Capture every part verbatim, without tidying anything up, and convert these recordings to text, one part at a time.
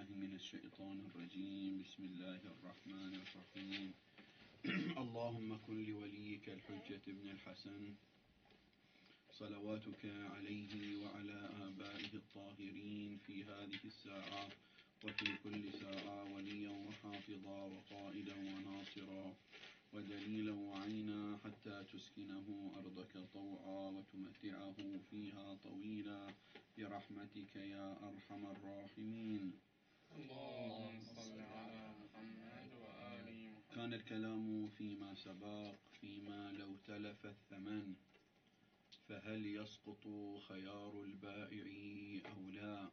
بالله من الشيطان الرجيم. بسم الله الرحمن الرحيم. اللهم كن لوليك الحجة ابن الحسن صلواتك عليه وعلى آبائه الطاهرين في هذه الساعة وفي كل ساعة وليا وحافظا وقائدا وناصرا ودليلا وعينا حتى تسكنه أرضك طوعا وتمتعه فيها طويلا برحمتك يا أرحم الراحمين. اللهم صل على محمد وآل محمد. كان الكلام فيما سبق فيما لو تلف الثمن فهل يسقط خيار البائع أو لا،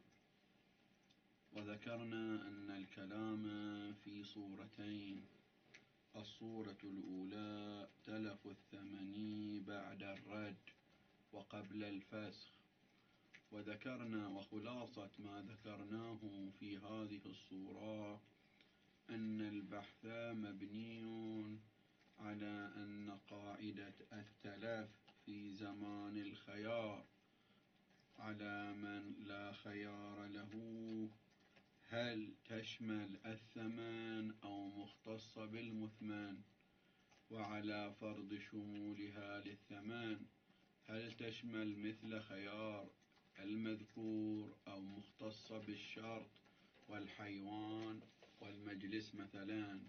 وذكرنا أن الكلام في صورتين. الصورة الأولى تلف الثمن بعد الرد وقبل الفسخ، وذكرنا وخلاصة ما ذكرناه في هذه الصورة أن البحث مبني على أن قاعدة التلف في زمان الخيار على من لا خيار له هل تشمل الثمن أو مختصة بالمثمن، وعلى فرض شمولها للثمن هل تشمل مثل خيار المذكور أو مختصة بالشرط والحيوان والمجلس مثلا.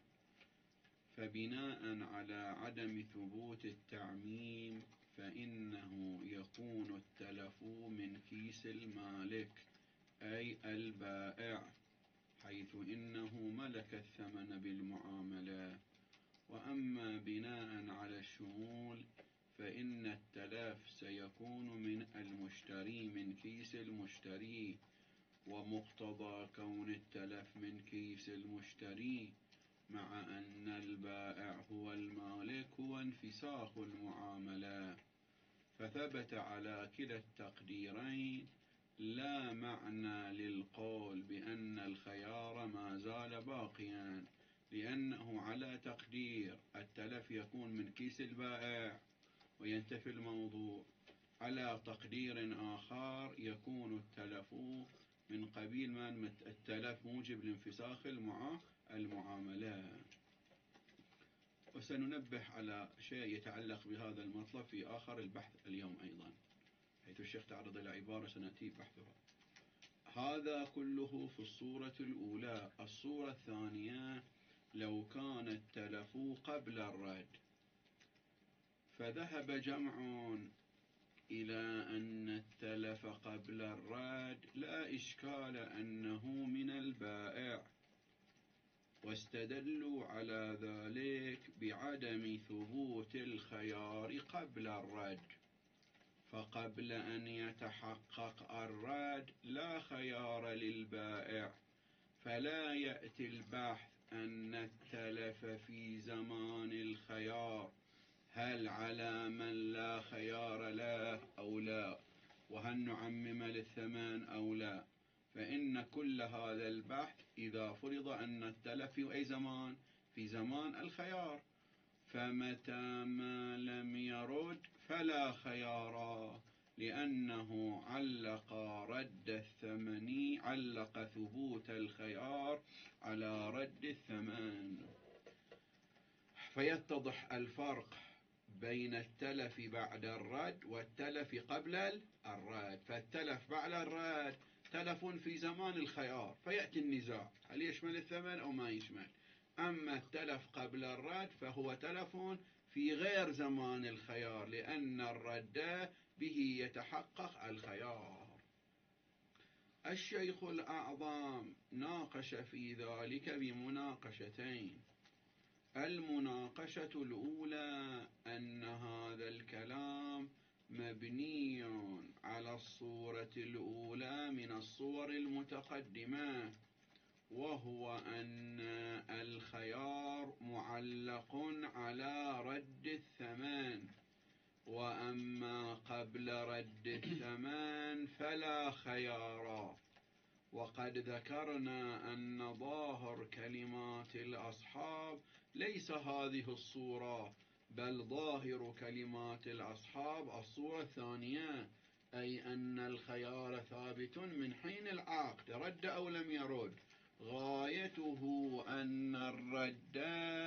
فبناء على عدم ثبوت التعميم فإنه يكون التلف من كيس المالك أي البائع، حيث إنه ملك الثمن بالمعاملة. وأما بناء على الشمول فإن التلف سيكون من المشتري من كيس المشتري، ومقتضى كون التلف من كيس المشتري مع أن البائع هو المالك هو انفساخ المعاملة. فثبت على كلا التقديرين لا معنى للقول بأن الخيار ما زال باقيا، لأنه على تقدير التلف يكون من كيس البائع وينتفي الموضوع، على تقدير آخر يكون التلف من قبيل من التلف موجب لانفساخ المعاملة. وسننبه على شيء يتعلق بهذا المطلب في آخر البحث اليوم أيضا، حيث الشيخ تعرض إلى عبارة سنأتي بحثها. هذا كله في الصورة الأولى. الصورة الثانية لو كان التلف قبل الرد، فذهب جمع إلى أن التلف قبل الرد لا إشكال أنه من البائع، واستدلوا على ذلك بعدم ثبوت الخيار قبل الرد. فقبل أن يتحقق الرد لا خيار للبائع، فلا يأتي البحث أن التلف في زمان الخيار هل على من لا خيار له أو لا، وهل نعمم للثمن أو لا. فإن كل هذا البحث إذا فرض أن التلف في أي زمان في زمان الخيار، فمتى ما لم يرد فلا خيار، لأنه علق رد الثمن علق ثبوت الخيار على رد الثمن. فيتضح الفرق بين التلف بعد الرد والتلف قبل الرد. فالتلف بعد الرد تلف في زمان الخيار فيأتي النزاع هل يشمل الثمن أو ما يشمل. أما التلف قبل الرد فهو تلف في غير زمان الخيار، لأن الرد به يتحقق الخيار. الشيخ الأعظم ناقش في ذلك بمناقشتين. المناقشة الأولى أن هذا الكلام مبني على الصورة الأولى من الصور المتقدمة، وهو أن الخيار معلق على رد الثمن، وأما قبل رد الثمن فلا خيار. وقد ذكرنا أن ظاهر كلمات الأصحاب ليس هذه الصورة، بل ظاهر كلمات الأصحاب الصورة الثانية، أي أن الخيار ثابت من حين العقد رد أو لم يرد. غايته أن الرد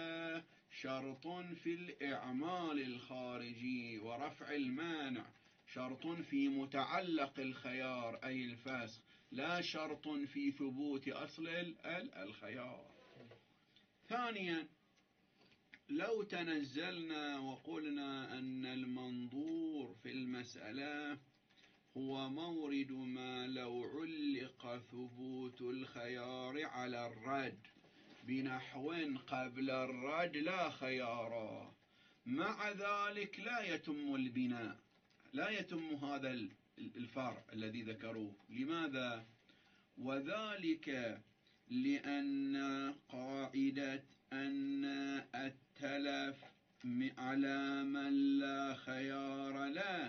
شرط في الإعمال الخارجي ورفع المانع، شرط في متعلق الخيار أي الفسخ، لا شرط في ثبوت أصل الخيار. ثانيا، لو تنزلنا وقلنا أن المنظور في المسألة هو مورد ما لو علق ثبوت الخيار على الرد بنحو قبل الرد لا خيارا، مع ذلك لا يتم البناء، لا يتم هذا الفرع الذي ذكروه. لماذا؟ وذلك لأن قاعدة أن التلف على من لا خيار له،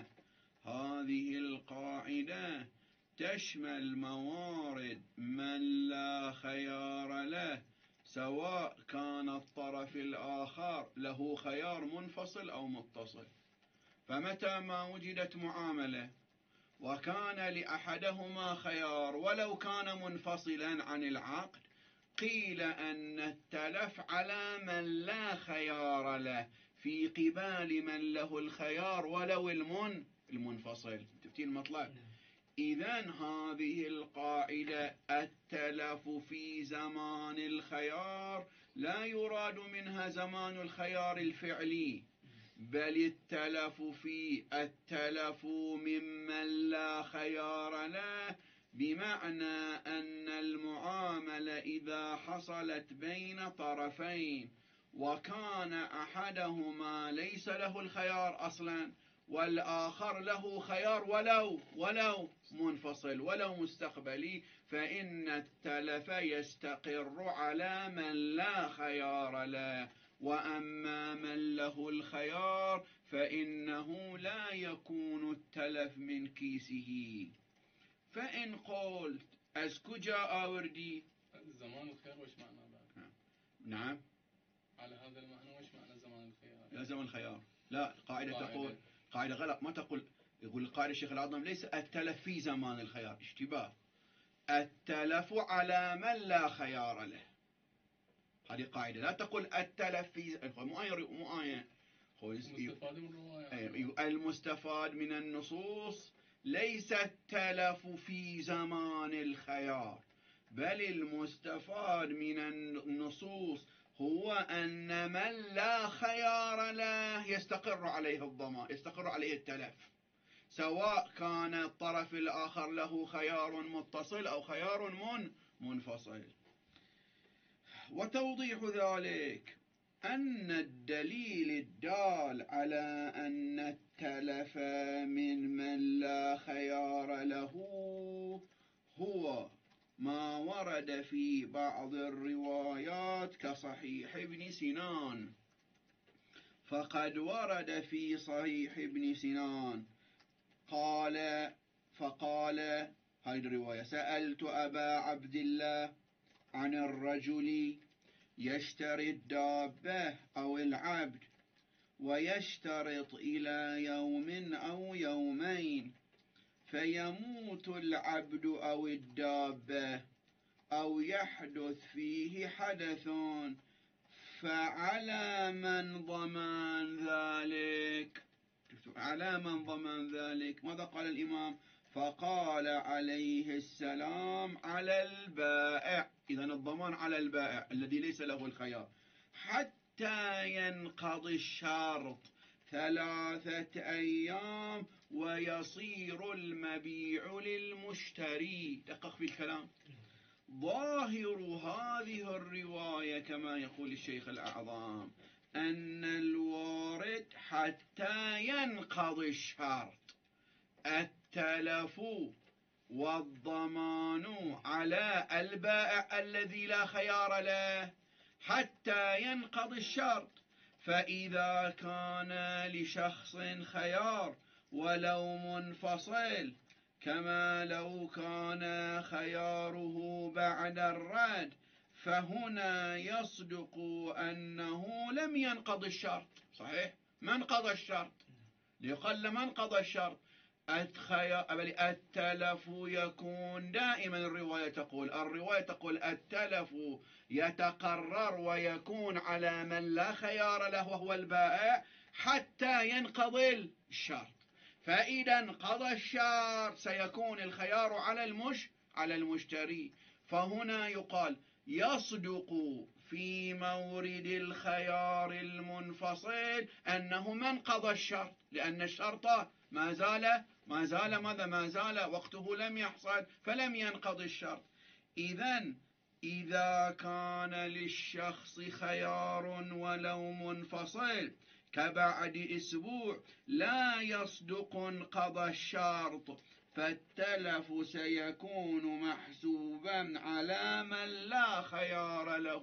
هذه القاعدة تشمل موارد من لا خيار له، سواء كان الطرف الآخر له خيار منفصل أو متصل. فمتى ما وجدت معاملة وكان لأحدهما خيار ولو كان منفصلا عن العقد، قيل أن التلف على من لا خيار له في قبال من له الخيار ولو المن المنفصل. تفتين المطلب؟ إذن هذه القاعدة التلف في زمان الخيار لا يراد منها زمان الخيار الفعلي، بل التلف في التلف ممن لا خيار له، بمعنى أن المعاملة إذا حصلت بين طرفين وكان أحدهما ليس له الخيار أصلا والآخر له خيار ولو ولو منفصل ولو مستقبلي، فإن التلف يستقر على من لا خيار له، وأما من له الخيار فإنه لا يكون التلف من كيسه. فإن قلت أسكو جاء آوردي زمان الخيار وش معنى بعد؟ نعم، على هذا المعنى وش معنى زمان الخيار؟ لا زمن الخيار، لا القاعدة تقول قاعدة غلط، ما تقول. يقول القاعدة الشيخ العظم ليس التلف في زمان الخيار، اشتباه. التلف على من لا خيار له، هذه قاعدة. لا تقول التلف في مؤاية مؤاية المستفاد من الرواية. المستفاد من النصوص ليس التلف في زمان الخيار، بل المستفاد من النصوص هو أن من لا خيار له يستقر عليه الضمان، يستقر عليه التلف، سواء كان الطرف الآخر له خيار متصل أو خيار من منفصل. وتوضيح ذلك أن الدليل الدال على أن التلف من من لا خيار له هو ما ورد في بعض الروايات كصحيح ابن سنان. فقد ورد في صحيح ابن سنان قال فقال هذه الرواية: سألت أبا عبد الله عن الرجل يشتري الدابة أو العبد ويشترط إلى يوم أو يومين، فيموت العبد أو الدابة أو يحدث فيه حدث، فعلى من ضمان ذلك؟ على من ضمان ذلك؟ ماذا قال الإمام؟ فقال عليه السلام: على البائع. إذن الضمان على البائع الذي ليس له الخيار حتى ينقضي الشرط ثلاثة أيام ويصير المبيع للمشتري. دقق في الكلام. ظاهر هذه الرواية كما يقول الشيخ الأعظم أن الوارد حتى ينقضي الشرط، التلف والضمان على البائع الذي لا خيار له حتى ينقضي الشرط. فإذا كان لشخص خيار ولو منفصل، كما لو كان خياره بعد الرد، فهنا يصدق أنه لم ينقض الشرط. صحيح، ما انقضى الشرط، ليقل ما انقضى الشرط. التلف يكون دائما، الرواية تقول الرواية تقول التلف يتقرر ويكون على من لا خيار له وهو البائع حتى ينقضي الشرط. فإذا انقضى الشرط سيكون الخيار على المش على المشتري. فهنا يقال يصدق في مورد الخيار المنفصل أنه ما انقضى الشرط، لأن الشرط ما زال ما زال ماذا ما زال وقته لم يحصل فلم ينقضي الشرط. إذن إذا كان للشخص خيار ولو منفصل كبعد أسبوع لا يصدق انقضى الشرط، فالتلف سيكون محسوبا على من لا خيار له.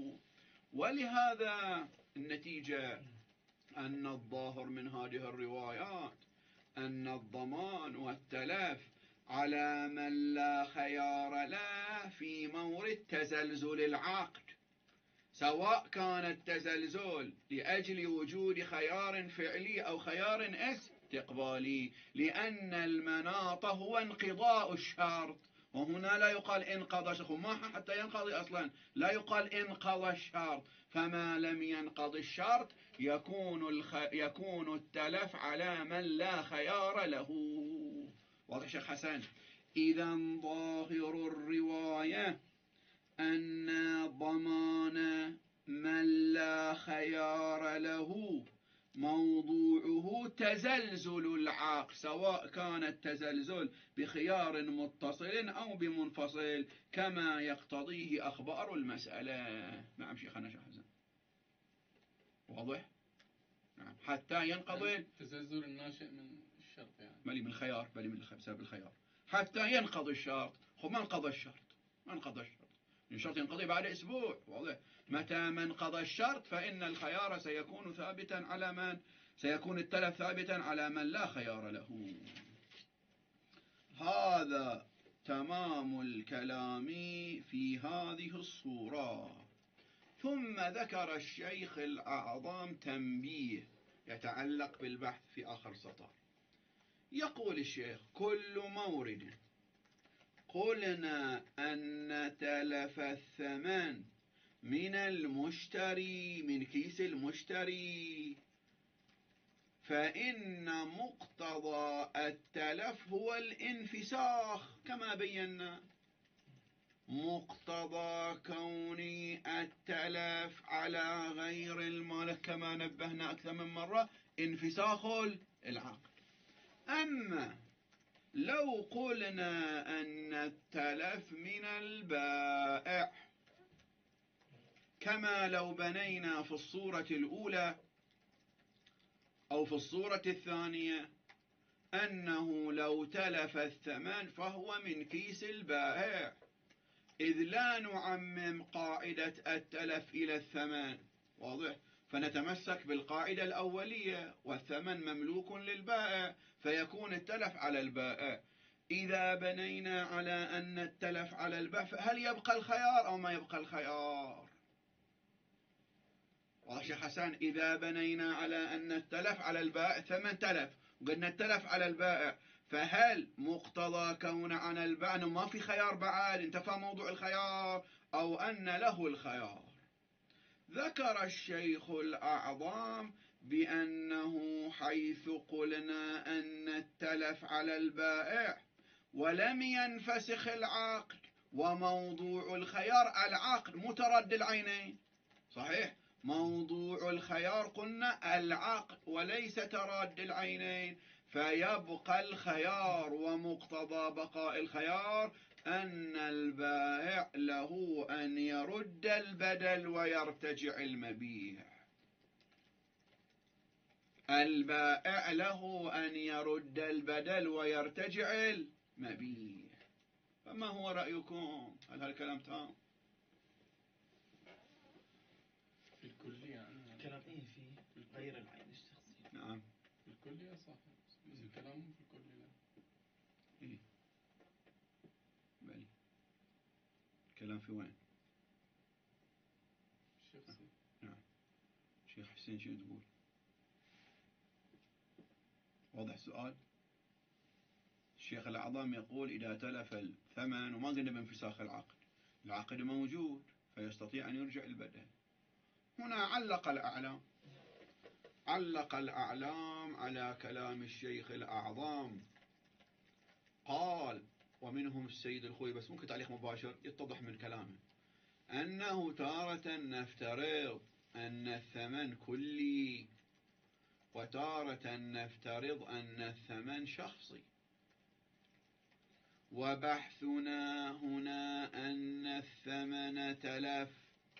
ولهذا النتيجة أن الظاهر من هذه الروايات أن الضمان والتلف على من لا خيار له في مورد تزلزل العقد، سواء كان التزلزل لأجل وجود خيار فعلي أو خيار استقبالي، لأن المناط هو انقضاء الشرط. وهنا لا يقال انقضى الشرط، ما حتى ينقضي أصلا، لا يقال انقضى الشرط. فما لم ينقضي الشرط يكون, الخ... يكون التلف على من لا خيار له. واضح شيخ حسن؟ إذا ظاهر الرواية أن ضمان من لا خيار له موضوعه تزلزل العقد، سواء كان التزلزل بخيار متصل أو بمنفصل كما يقتضيه أخبار المسألة. نعم شيخنا شيخ حسن، واضح؟ نعم، حتى ينقضي التزلزل الناشئ من الشرط يعني بل من الخيار، بل من بسبب الخيار حتى ينقضي الشرط. خب ما انقضى الشرط، ما انقضى الشرط، الشرط ينقضي بعد أسبوع. واضح؟ متى ما انقضى الشرط فإن الخيار سيكون ثابتا على من سيكون التلف ثابتا على من لا خيار له. هذا تمام الكلام في هذه الصورة. ثم ذكر الشيخ الأعظم تنبيه يتعلق بالبحث في آخر سطر. يقول الشيخ: كل مورد قلنا أن تلف الثمن من المشتري من كيس المشتري فإن مقتضى التلف هو الانفساخ كما بينا. مقتضى كون التلف على غير المالك كما نبهنا أكثر من مرة انفساخ العقد. أما لو قلنا أن التلف من البائع كما لو بنينا في الصورة الأولى أو في الصورة الثانية أنه لو تلف الثمن فهو من كيس البائع، إذ لا نعمم قاعدة التلف إلى الثمن. واضح؟ فنتمسك بالقاعدة الأولية والثمن مملوك للبائع فيكون التلف على البائع. إذا بنينا على أن التلف على البائع هل يبقى الخيار أو ما يبقى الخيار؟ واضح شيخ حسن؟ إذا بنينا على أن التلف على البائع ثمن تلف وقلنا التلف على البائع، فهل مقتضى كون عن البائع أنه ما في خيار بعد انتفى موضوع الخيار أو أن له الخيار؟ ذكر الشيخ الأعظم بأنه حيث قلنا أن التلف على البائع ولم ينفسخ العقد وموضوع الخيار العقد مترد العينين. صحيح؟ موضوع الخيار قلنا العقد وليس تراد العينين، فيبقى الخيار ومقتضى بقاء الخيار أن البائع له أن يرد البدل ويرتجع المبيع. البائع له أن يرد البدل ويرتجع المبيع. فما هو رأيكم؟ هل هالكلام تام؟ في الكلية يعني كلام ايه في غير العين الشخصية. نعم في الكلية صح، بس الكلام في الكلية إيه؟ بلي كلام في وين؟ الشخصي. نعم. شيخ حسين شنو تقول؟ واضح السؤال؟ الشيخ الأعظم يقول إذا تلف الثمن، وما قلنا بانفساخ العقد، العقد موجود فيستطيع أن يرجع البدل. هنا علق الأعلام علق الأعلام على كلام الشيخ الأعظم، قال ومنهم السيد الخوي، بس ممكن تعليق مباشر يتضح من كلامه، أنه تارة نفترض أن الثمن كلي، وتارة نفترض أن الثمن شخصي، وبحثنا هنا أن الثمن تلف،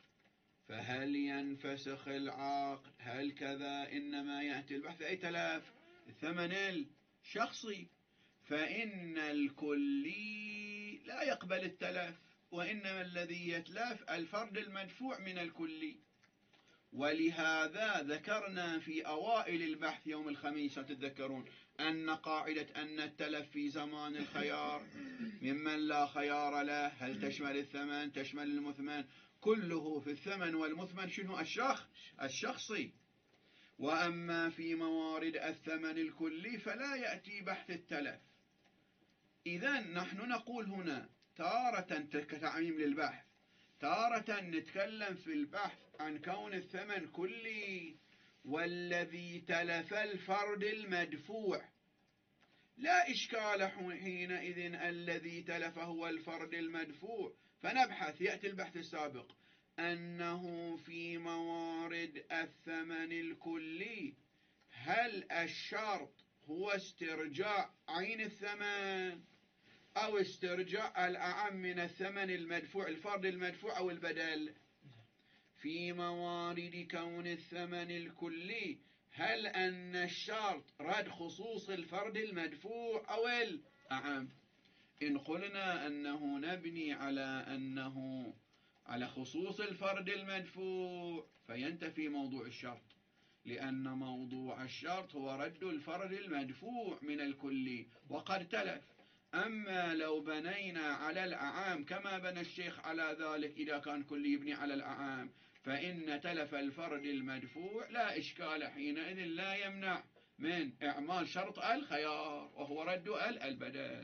فهل ينفسخ العقد؟ هل كذا؟ إنما يأتي البحث أي تلف الثمن الشخصي، فإن الكلي لا يقبل التلف، وإنما الذي يتلف الفرد المدفوع من الكلي. ولهذا ذكرنا في أوائل البحث يوم الخميس تتذكرون أن قاعدة أن التلف في زمان الخيار ممن لا خيار له، هل تشمل الثمن؟ تشمل المثمن، كله في الثمن والمثمن شنو؟ الشخص الشخصي. وأما في موارد الثمن الكلي فلا يأتي بحث التلف. إذن نحن نقول هنا تارة كتعميم للبحث، تارة نتكلم في البحث عن كون الثمن كلي، والذي تلف الفرد المدفوع، لا إشكال حينئذ الذي تلف هو الفرد المدفوع، فنبحث. يأتي البحث السابق أنه في موارد الثمن الكلي هل الشرط هو استرجاع عين الثمن أو استرجاع الأعم من الثمن المدفوع، الفرد المدفوع أو البدل؟ في موارد كون الثمن الكلي هل أن الشرط رد خصوص الفرد المدفوع أو الأعم؟ إن قلنا أنه نبني على أنه على خصوص الفرد المدفوع فينتفي موضوع الشرط، لأن موضوع الشرط هو رد الفرد المدفوع من الكلي وقد تلف. أما لو بنينا على الأعام كما بنى الشيخ على ذلك، إذا كان كلي يبني على الأعام، فإن تلف الفرد المدفوع لا إشكال حينئذ، لا يمنع من إعمال شرط الخيار وهو رد البدل.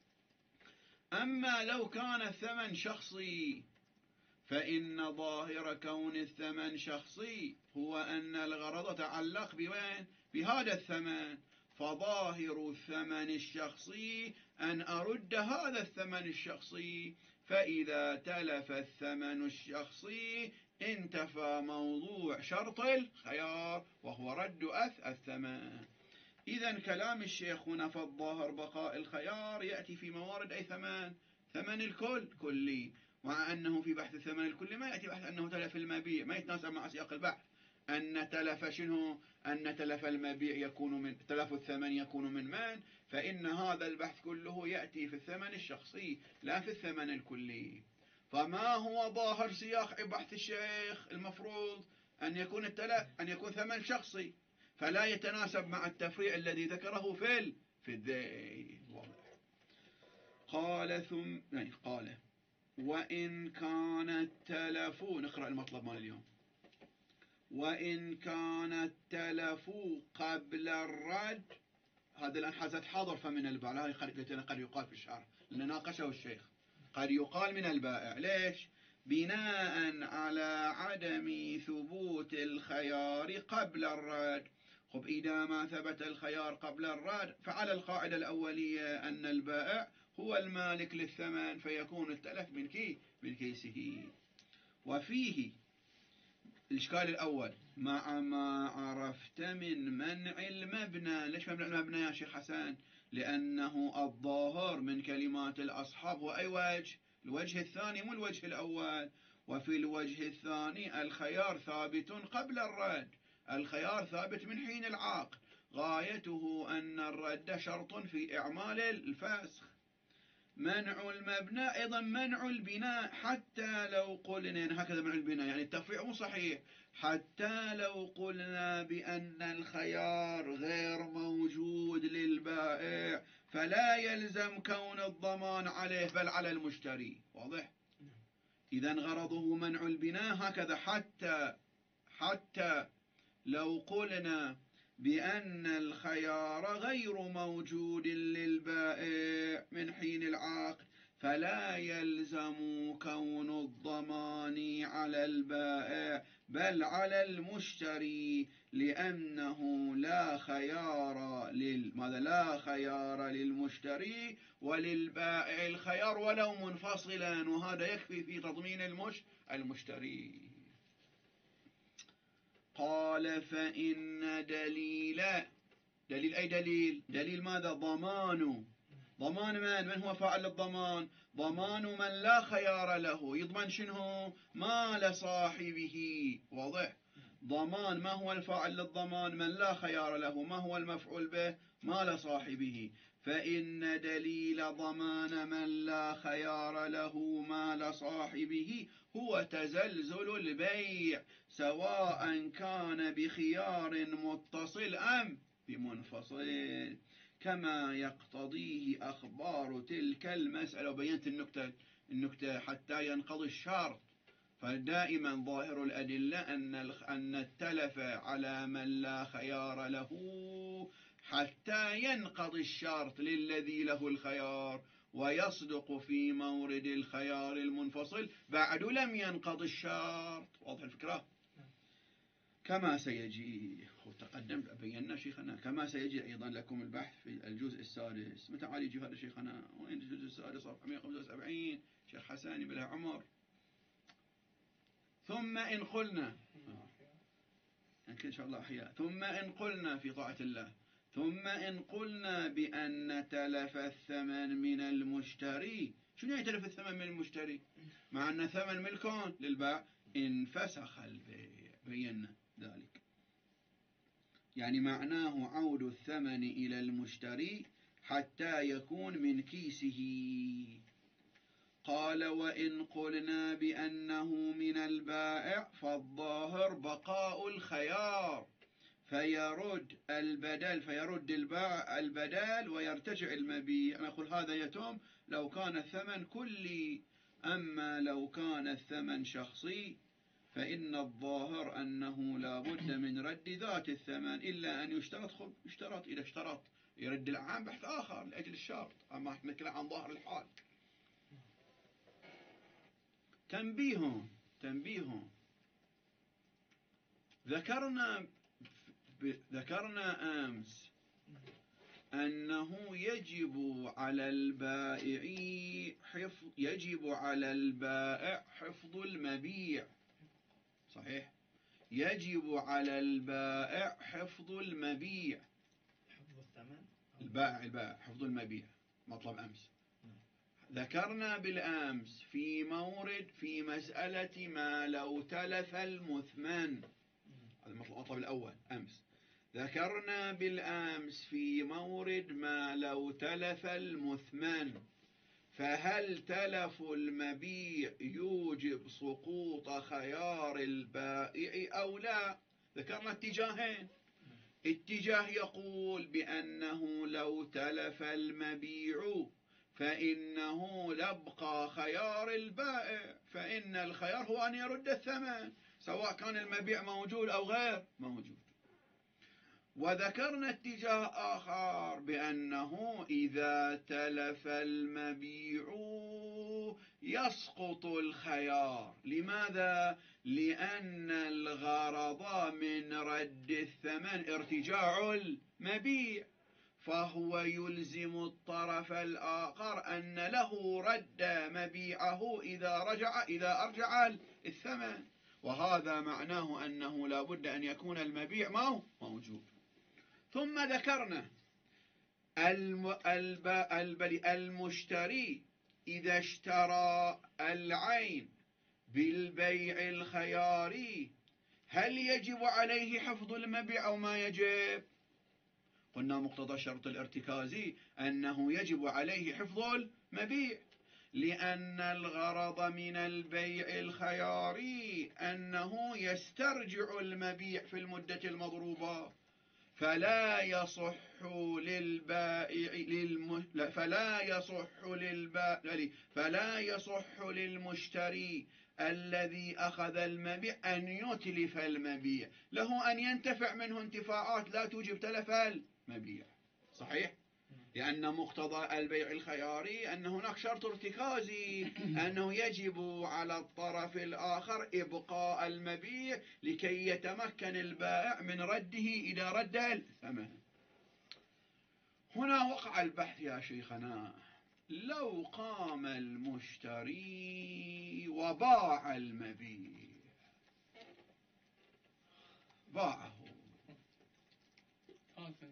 أما لو كان الثمن شخصي فإن ظاهر كون الثمن شخصي هو أن الغرض تعلق بوين؟ بهذا الثمن، فظاهر الثمن الشخصي أن أرد هذا الثمن الشخصي، فإذا تلف الثمن الشخصي انتفى موضوع شرط الخيار وهو رد أث الثمن. إذن كلام الشيخ هنا فالظاهر بقاء الخيار يأتي في موارد أي ثمن؟ ثمن الكل كلي، مع أنه في بحث الثمن الكلي ما يأتي بحث أنه تلف المبيع، ما يتناسب مع سياق البحث. أن تلف شنو؟ أن تلف المبيع يكون من تلف الثمن يكون من من؟ فإن هذا البحث كله يأتي في الثمن الشخصي لا في الثمن الكلي. فما هو ظاهر سياق بحث الشيخ؟ المفروض أن يكون التلف أن يكون ثمن شخصي، فلا يتناسب مع التفريع الذي ذكره في ال... في الذيل. قال ثم يعني قال وإن كان التلف، نقرأ المطلب مال اليوم، وإن كان التلف قبل الرد، هذا الآن حازت حاضر فمن البائع، هذا قد يقال في الشرح لأن ناقشه الشيخ، قد يقال من البائع. ليش؟ بناء على عدم ثبوت الخيار قبل الرد. خب إذا ما ثبت الخيار قبل الرد فعلى القاعدة الأولية أن البائع هو المالك للثمن، فيكون التلف من كي من كيسه. وفيه الإشكال الأول مع ما عرفت من منع المبنى. ليش منع المبنى يا شيخ حسن؟ لأنه الظاهر من كلمات الأصحاب هو أي وجه؟ الوجه الثاني مو الوجه الأول. وفي الوجه الثاني الخيار ثابت قبل الرد، الخيار ثابت من حين العقد، غايته أن الرد شرط في إعمال الفسخ. منع المبنى أيضا منع البناء، حتى لو قلنا هكذا منع البناء يعني التفريع مو صحيح، حتى لو قلنا بأن الخيار غير موجود للبائع فلا يلزم كون الضمان عليه بل على المشتري. واضح؟ إذن غرضه منع البناء هكذا، حتى حتى لو قلنا بأن الخيار غير موجود للبائع من حين العقد، فلا يلزم كون الضمان على البائع بل على المشتري، لأنه لا خيار لل... ماذا لا خيار للمشتري وللبائع الخيار ولو منفصلا، وهذا يكفي في تضمين المش... المشتري. قال فإن دليل دليل أي دليل دليل ماذا؟ ضمان. ضمان من؟ من هو فاعل الضمان؟ ضمان من لا خيار له، يضمن شنو؟ مال صاحبه. واضح؟ ضمان ما هو الفاعل للضمان؟ من لا خيار له. ما هو المفعول به؟ مال صاحبه. فإن دليل ضمان من لا خيار له مال صاحبه هو تزلزل البيع، سواء كان بخيار متصل أم بمنفصل، كما يقتضيه أخبار تلك المسألة. وبينت النكتة النكتة حتى ينقضي الشرط. فدائما ظاهر الأدلة أن أن التلف على من لا خيار له حتى ينقضي الشرط للذي له الخيار، ويصدق في مورد الخيار المنفصل بعد لم ينقضي الشرط. واضح الفكرة؟ كما سيجي تقدم بينا شيخنا، كما سيجي أيضا لكم البحث في الجزء السادس. متى عاد يجي هذا شيخنا؟ وين الجزء السادس؟ صفحة مئة وخمسة وسبعين، شيخ حساني بلا عمر. ثم إن قلنا يمكن إن شاء الله أحياء. ثم إن قلنا في طاعة الله، ثم إن قلنا بأن تلف الثمن من المشتري. شنو يعني تلف الثمن من المشتري؟ مع أن ثمن ملك للبائع، انفسخ البيع. بينا ذلك، يعني معناه عود الثمن إلى المشتري حتى يكون من كيسه. قال وإن قلنا بأنه من البائع فالظاهر بقاء الخيار، فيرد البدل فيرد البائع البدل ويرتجع المبيع. نقول هذا يتم لو كان الثمن كلي، أما لو كان الثمن شخصي فإن الظاهر أنه لا بد من رد ذات الثمن، إلا أن يشترط خب يشترط إذا اشترط يرد العام بحث آخر لأجل الشرط. أما احنا نتكلم عن ظاهر الحال. تنبيه تنبيه ذكرنا ذكرنا أمس أنه يجب على البائع حفظ يجب على البائع حفظ المبيع. صحيح؟ يجب على البائع حفظ المبيع. حفظ الثمن. البائع البائع حفظ المبيع مطلب أمس. ذكرنا بالأمس في مورد في مسألة ما لو تلف المثمن، هذا المطلب الأول أمس. ذكرنا بالأمس في مورد ما لو تلف المثمن، فهل تلف المبيع يوجب سقوط خيار البائع أو لا؟ ذكرنا اتجاهين. اتجاه يقول بأنه لو تلف المبيع فإنه لبقى خيار البائع، فإن الخيار هو أن يرد الثمن سواء كان المبيع موجود أو غير موجود. وذكرنا اتجاه آخر بأنه إذا تلف المبيع يسقط الخيار. لماذا؟ لأن الغرض من رد الثمن ارتجاع المبيع، فهو يلزم الطرف الآخر أن له رد مبيعه إذا رجع إذا أرجع الثمن، وهذا معناه أنه لا بد أن يكون المبيع ما موجود. ثم ذكرنا الم... الب... الب... المشتري إذا اشترى العين بالبيع الخياري هل يجب عليه حفظ المبيع أو ما يجب؟ قلنا مقتضى الشرط الارتكازي أنه يجب عليه حفظ المبيع، لأن الغرض من البيع الخياري أنه يسترجع المبيع في المدة المضروبة، فلا يصح للبائع للم... فلا يصح للبائع فلا يصح للمشتري الذي أخذ المبيع أن يتلف المبيع، له أن ينتفع منه انتفاعات لا توجب تلف المبيع. صحيح؟ لأن مقتضى البيع الخياري أن هناك شرط ارتكازي، أنه يجب على الطرف الآخر إبقاء المبيع لكي يتمكن البائع من رده إذا رد الثمن. هنا وقع البحث يا شيخنا. لو قام المشتري وباع المبيع، باعه، آثم.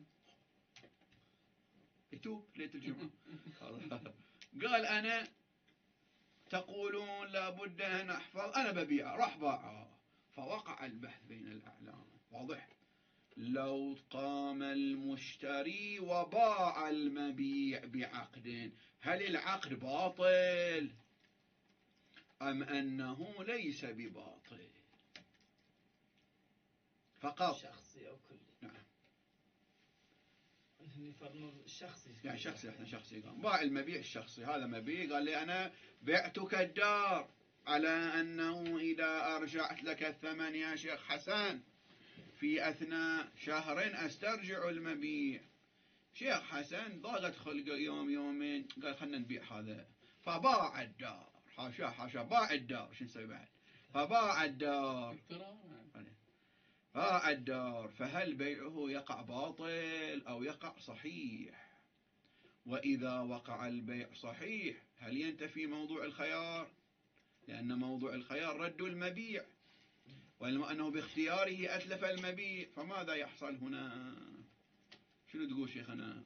يتوب ليلة الجمعة. قال أنا تقولون لابد أن أحفظ، أنا ببيعه، راح باعه. فوقع البحث بين الأعلام. واضح؟ لو قام المشتري وباع المبيع بعقد، هل العقد باطل أم أنه ليس بباطل؟ فقط شخصي أو كلي. نعم. فرضنا شخصي. يعني شخصي، احنا شخصي. قام باع المبيع الشخصي، هذا مبيع، قال لي أنا بعتك الدار على أنه إذا أرجعت لك الثمن يا شيخ حسن في أثناء شهر أسترجع المبيع. شيخ حسن ضاقت خلقه يوم يومين، قال خلنا نبيع هذا، فباع الدار. حاشا حاشا، باع الدار، شو نسوي بعد؟ فباع الدار، باع الدار. فهل بيعه يقع باطل أو يقع صحيح؟ وإذا وقع البيع صحيح هل ينتفي موضوع الخيار؟ لأن موضوع الخيار رد المبيع، ولما أنه باختياره أتلف المبيع. فماذا يحصل هنا؟ شنو تقول شيخنا؟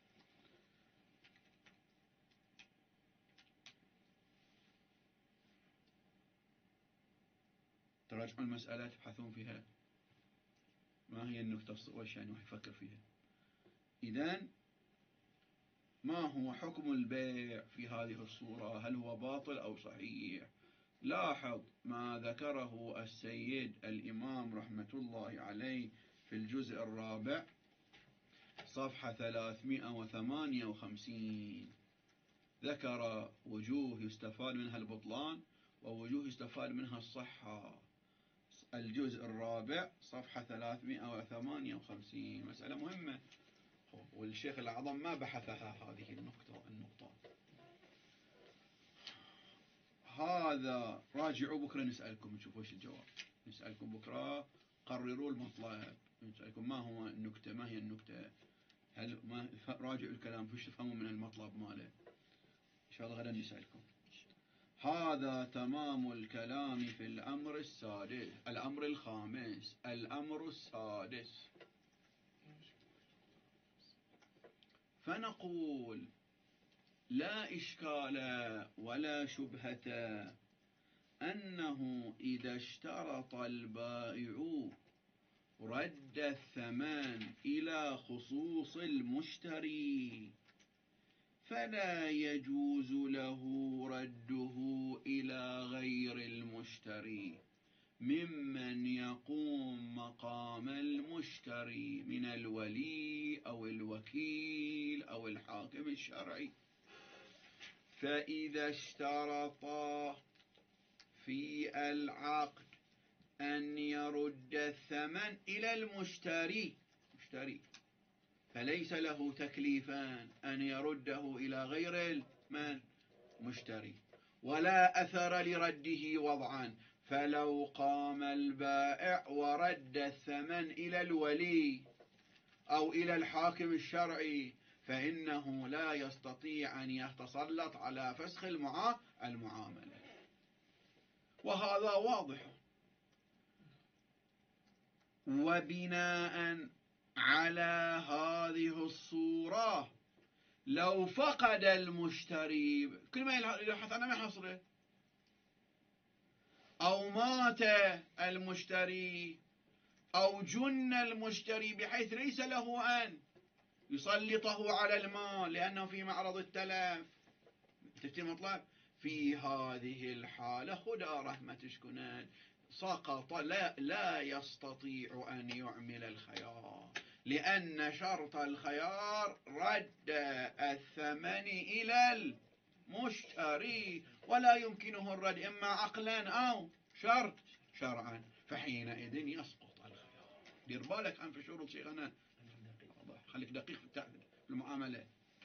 تراجعون المسألة، تبحثون فيها، ما هي النكتة وش يعني واحد يفكر فيها. إذن ما هو حكم البيع في هذه الصورة؟ هل هو باطل أو صحيح؟ لاحظ ما ذكره السيد الإمام رحمة الله عليه في الجزء الرابع صفحة ثلاثمائة وثمانية وخمسين. ذكر وجوه يستفاد منها البطلان ووجوه يستفاد منها الصحة. الجزء الرابع صفحة ثلاثمائة وثمانية وخمسين، مسألة مهمة، والشيخ الأعظم ما بحثها هذه النقطة النقطة هذا راجعوا بكرة نسألكم نشوفوا ايش الجواب. نسألكم بكرة، قرروا المطلب، نسألكم ما هو النكتة، ما هي النكتة، هل ما راجعوا الكلام فيش تفهموا من المطلب ماله. إن شاء الله غدا نسألكم. هذا تمام الكلام في الأمر السادس. الأمر الخامس، الأمر السادس. فنقول لا إشكال ولا شبهة أنه إذا اشترط البائع رد الثمن إلى خصوص المشتري فلا يجوز له رده إلى غير المشتري ممن يقوم مقام المشتري من الولي أو الوكيل أو الحاكم الشرعي. فإذا اشترطا في العقد أن يرد الثمن إلى المشتري مشتري، فليس له تكليفان أن يرده إلى غير من مشتري، ولا أثر لرده وضعا. فلو قام البائع ورد الثمن إلى الولي أو إلى الحاكم الشرعي فإنه لا يستطيع أن يتسلط على فسخ المعاملة، وهذا واضح. وبناء على هذه الصورة لو فقد المشتري، كل ما يبحث عنه ما يحصله، أو مات المشتري أو جن المشتري بحيث ليس له أن يسلطه على المال لأنه في معرض التلف، تفتي مطلب. في هذه الحالة خدا رحمتش كنان سقط، لا, لا يستطيع أن يعمل الخيار، لأن شرط الخيار رد الثمن إلى المشتري ولا يمكنه الرد إما عقلا أو شرط شرعا، فحينئذ يسقط الخيار. دير بالك عن في شروط شيخنا، خليك دقيق في المعاملة.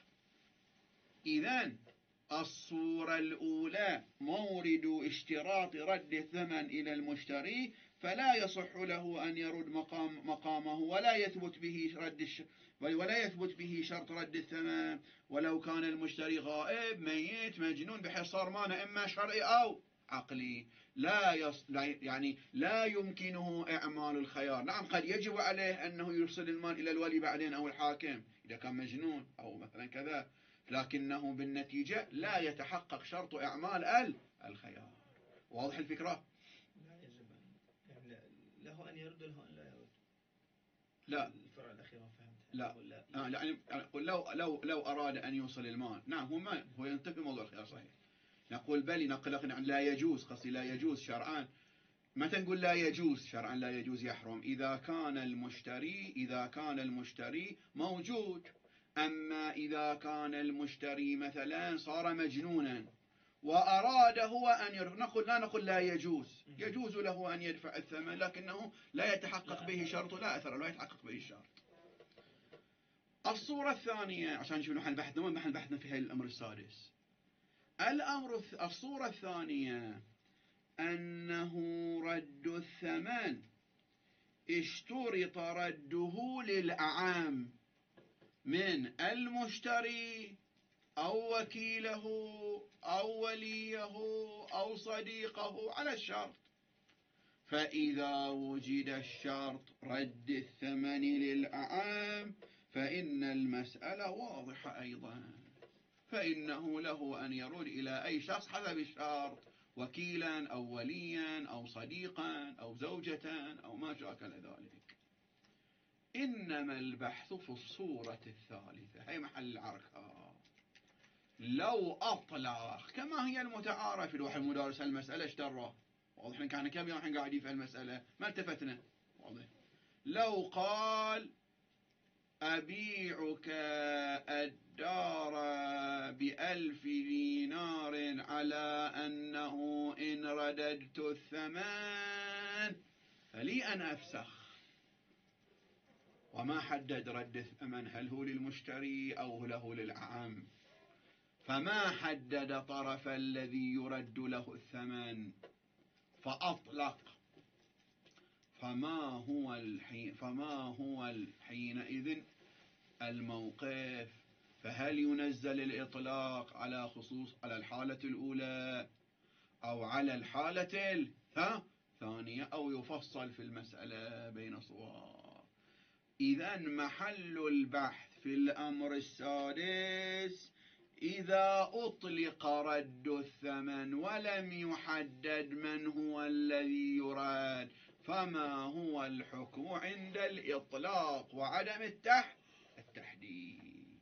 إذن الصورة الأولى مورد اشتراط رد الثمن إلى المشتري، فلا يصح له أن يرد مقام مقامه ولا يثبت به رد الش... ولا يثبت به شرط رد الثمن ولو كان المشتري غائب ميت مجنون، بحيث صار مانع إما شرعي أو عقلي. لا يص... يعني لا يمكنه إعمال الخيار. نعم قد يجب عليه أنه يرسل المال إلى الولي بعدين أو الحاكم إذا كان مجنون أو مثلا كذا، لكنه بالنتيجة لا يتحقق شرط إعمال الخيار. واضح الفكرة؟ لا يجب أن يعني له أن يرد وله أن لا يرد. لا الفرع الأخير ما فهمت. لا لا آه يعني أقول لو لو لو أراد أن يوصل المال، نعم هو ما هو ينتفي موضوع الخيار صحيح. نقول بل نقول عن لا يجوز، قصدي لا يجوز شرعا. متى نقول لا يجوز شرعا؟ لا يجوز يحرم إذا كان المشتري إذا كان المشتري موجود. أما إذا كان المشتري مثلا صار مجنونا وأراد هو أن يرفع، نقول لا نقول لا يجوز، يجوز له أن يدفع الثمن لكنه لا يتحقق لا به شرط، لا أثر لا يتحقق به الشرط. الصورة الثانية عشان نشوف محل بحثنا، وين محل بحثنا في هذا الأمر السادس. الأمر الصورة الثانية أنه رد الثمن اشترط رده للأعام من المشتري أو وكيله أو وليه أو صديقه على الشرط، فإذا وجد الشرط رد الثمن للأعام فإن المسألة واضحة أيضا، فإنه له أن يرد إلى أي شخص حسب الشرط، وكيلا أو وليا أو صديقا أو زوجة أو ما شاكل ذلك. إنما البحث في الصورة الثالثة، هي محل العركة. لو أطلق كما هي المتعارف، الواحد مدارس هالمسألة اشترى، واضح إن كان كم يوم احنا قاعدين في هالمسألة ما التفتنا، واضح. لو قال أبيعك الدار بألف دينار على أنه إن رددت الثمن فلي أن أفسخ، وما حدد رد الثمن هل هو للمشتري أو له للعام، فما حدد طرف الذي يرد له الثمن فأطلق، فما هو الحين فما هو الحينئذ الموقف؟ فهل ينزل الإطلاق على خصوص على الحالة الأولى أو على الحالة الثانية أو يفصل في المسألة بين صور؟ إذن محل البحث في الأمر السادس إذا أطلق رد الثمن ولم يحدد من هو الذي يراد فما هو الحكم عند الإطلاق وعدم التحديد التحديد.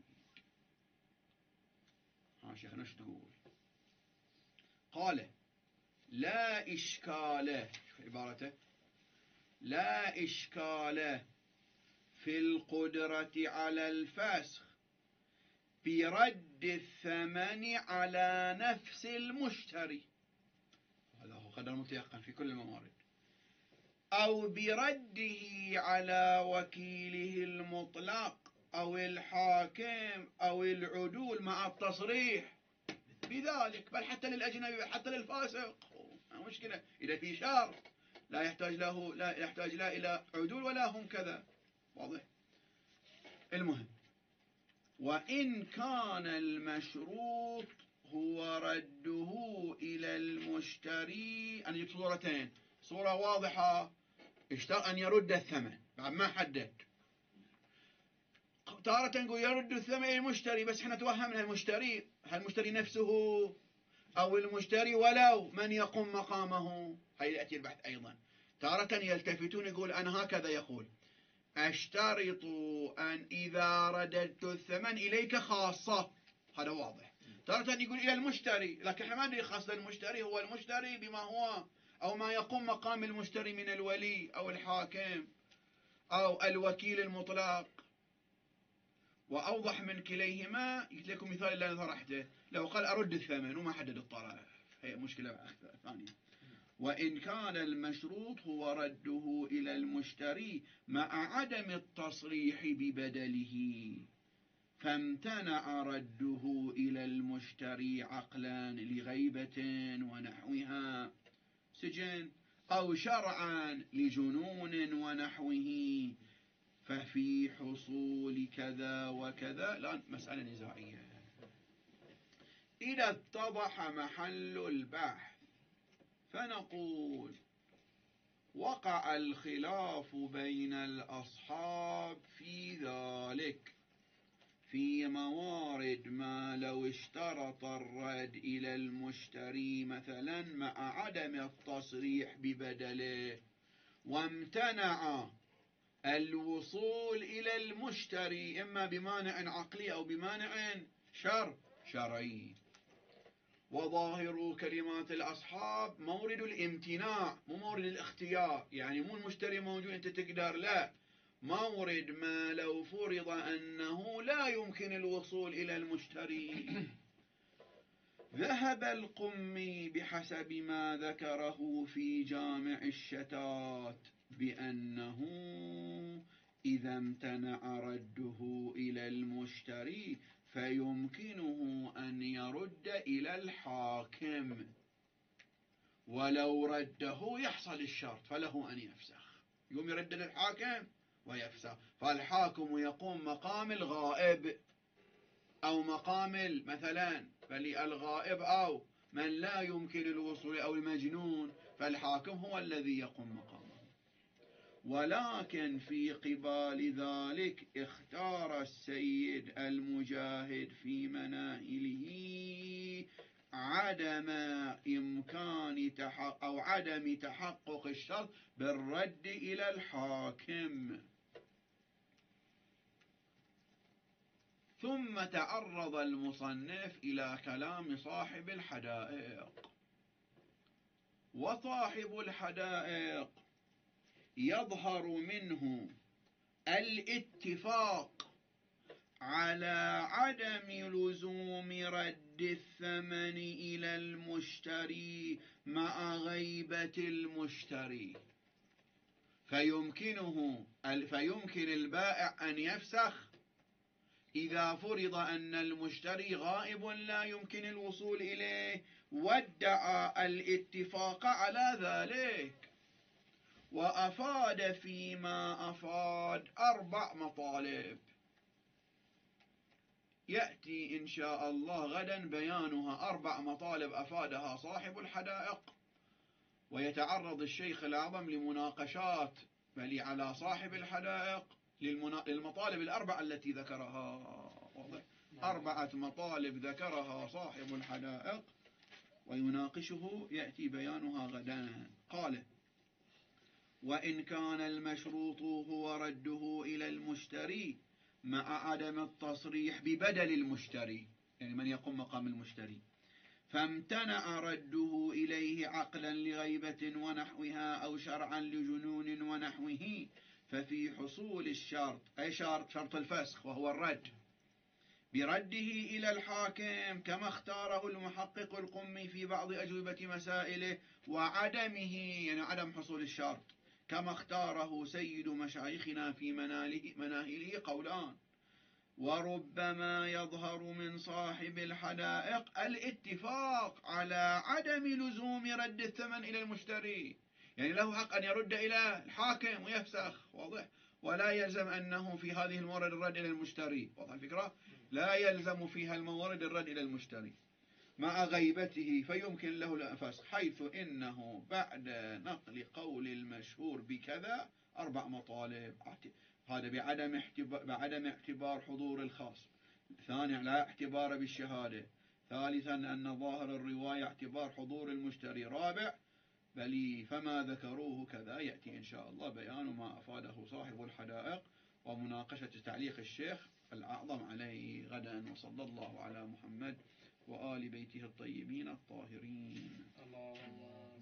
ها شيخنا ايش تقول؟ قال لا إشكال، شوف عبارته، لا إشكال في القدرة على الفسخ برد الثمن على نفس المشتري، هذا هو قدر متيقن في كل الموارد، أو برده على وكيله المطلق أو الحاكم أو العدول مع التصريح بذلك، بل حتى للأجنبي بل حتى للفاسق، ما مشكلة إذا في شرط لا يحتاج له لا يحتاج لا إلى عدول ولا هم كذا، واضح. المهم، وإن كان المشروط هو رده إلى المشتري، أنا جبت صورتين، صورة واضحة اشترط أن يرد الثمن بعد ما حدد، تارة نقول يرد الثمن إلى المشتري بس احنا توهمنا المشتري، هل المشتري نفسه أو المشتري ولو من يقوم مقامه، هي يأتي البحث أيضا. تارة يلتفتون يقول أنا هكذا يقول أشترط أن إذا رددت الثمن إليك خاصة، هذا واضح. تارة يقول إلى المشتري، لكن احنا ما ندري خاصة المشتري هو المشتري بما هو أو ما يقوم مقام المشتري من الولي أو الحاكم أو الوكيل المطلق. وأوضح من كليهما قلت لكم مثال اللي أنا طرحته، لو قال أرد الثمن وما حدد الطرف هي مشكلة ثانية. وإن كان المشروط هو رده إلى المشتري مع عدم التصريح ببدله، فامتنع رده إلى المشتري عقلا لغيبة ونحوها سجن، أو شرعا لجنون ونحوه، ففي حصول كذا وكذا. الآن مسألة نزاعية. إذا اتضح محل البحث فنقول وقع الخلاف بين الأصحاب في ذلك في موارد ما لو اشترط الرد إلى المشتري مثلا مع عدم التصريح ببدله، وامتنع الوصول إلى المشتري إما بمانع عقلي أو بمانع شر شرعي. وظاهر كلمات الأصحاب مورد الامتناع مو مورد الاختيار، يعني مو المشتري موجود أنت تقدر، لا، مورد ما لو فرض أنه لا يمكن الوصول إلى المشتري. ذهب القمي بحسب ما ذكره في جامع الشتات بأنه إذا امتنع رده إلى المشتري فيمكنه أن يرد إلى الحاكم، ولو رده يحصل الشرط فله أن يفسخ، يقوم يرد للحاكم ويفسخ، فالحاكم يقوم مقام الغائب أو مقام مثلا فالغائب أو من لا يمكن الوصول أو المجنون، فالحاكم هو الذي يقوم مقامه. ولكن في قبال ذلك اختار السيد المجاهد في مناهله عدم إمكان تحقق أو عدم تحقق الشرط بالرد إلى الحاكم. ثم تعرض المصنف إلى كلام صاحب الحدائق، وصاحب الحدائق يظهر منه الاتفاق على عدم لزوم رد الثمن إلى المشتري مع غيبة المشتري، فيمكنه فيمكن البائع أن يفسخ إذا فرض أن المشتري غائب لا يمكن الوصول إليه، وادعى الاتفاق على ذلك. وأفاد فيما أفاد أربع مطالب يأتي إن شاء الله غدا بيانها. أربع مطالب أفادها صاحب الحدائق، ويتعرض الشيخ الأعظم لمناقشات بل على صاحب الحدائق للمطالب الأربع التي ذكرها. واضح؟ أربعة مطالب ذكرها صاحب الحدائق ويناقشه، يأتي بيانها غدا. قال: وإن كان المشروط هو رده إلى المشتري مع عدم التصريح ببدل المشتري، يعني من يقوم مقام المشتري، فامتنع رده إليه عقلا لغيبة ونحوها أو شرعا لجنون ونحوه، ففي حصول الشرط أي شرط شرط الفسخ وهو الرد برده إلى الحاكم كما اختاره المحقق القمي في بعض أجوبة مسائله، وعدمه يعني عدم حصول الشرط كما اختاره سيد مشايخنا في مناهله, مناهله قولان. وربما يظهر من صاحب الحدائق الاتفاق على عدم لزوم رد الثمن إلى المشتري، يعني له حق أن يرد إلى الحاكم ويفسخ. واضح؟ ولا يلزم أنه في هذه الموارد الرد إلى المشتري. واضح الفكرة؟ لا يلزم فيها الموارد الرد إلى المشتري مع غيبته، فيمكن له الفسخ، حيث إنه بعد نقل قول المشهور بكذا أربع مطالب. هذا بعدم اعتبار, بعدم اعتبار حضور الخاص. ثانيا لا اعتبار بالشهادة. ثالثا أن ظاهر الرواية اعتبار حضور المشتري. رابع بل فما ذكروه كذا. يأتي إن شاء الله بيان ما أفاده صاحب الحدائق ومناقشة تعليق الشيخ الأعظم عليه غدا. وصلى الله على محمد وآل بيته الطيبين الطاهرين. اللهم